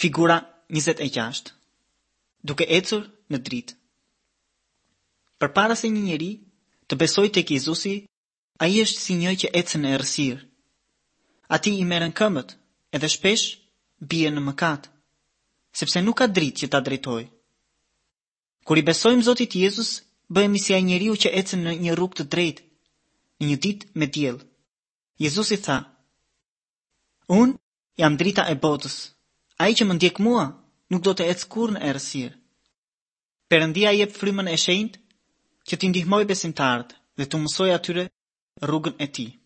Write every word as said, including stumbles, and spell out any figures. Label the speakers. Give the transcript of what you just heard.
Speaker 1: Figura njëzet e gjashtë. Duke ecur në dritë. Përpara se një njeri të besojë tek Jezusi, ai është si një që ecën në errësirë. Atij i merren këmbët, edhe shpesh bie në mëkat, sepse nuk ka dritë që ta drejtojë. Kur i besojmë Zotit Jezus, bëhemi si ai njeriu që ecën në një rrugë të drejtë, në një ditë me diell. Jezusi tha: "Unë jam drita e botës. Ai që më ndjek mua nuk do të ecë kurrë në errësirë." Perëndia jep frymën e shenjtë që t'i ndihmojë besimtarët dhe t'u mësojë atyre rrugën e tij.